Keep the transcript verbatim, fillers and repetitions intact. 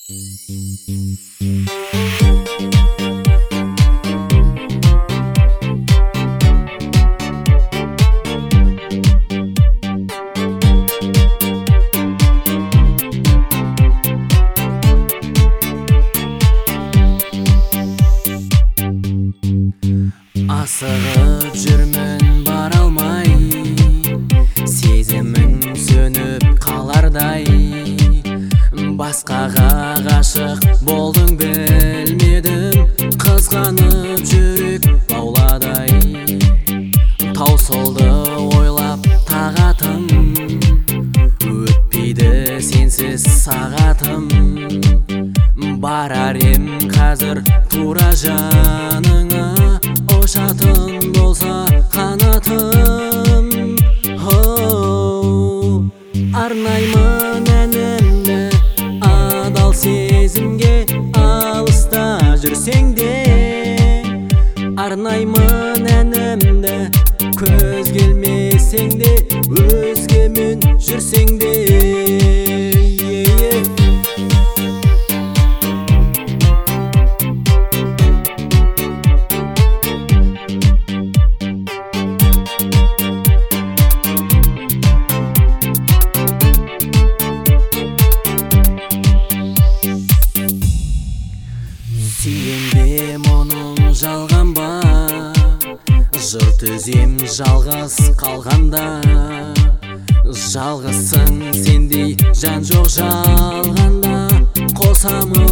Асығып жүрмін бара алмай, сезімің сөніп қалардай. Басқаға ғашық болдың білмедім, қызғанып жүрек лауладай. Таусылды ойлап тағатым, өтпейді сенсіз сағатым. Барар ем қазір тура жаныңа, ұшатын болса қанатым. Арнаймын әнімді адал сезімге, алыста жүрсең де. Арнаймын әнімді көз келмесең де, өзгемен жүрсең де. Сүйенбе мұның жалған ба, жұрт өзем жалғыз қалғанда. Жалғызсың сендей жан жоқ жалғанда, қосамын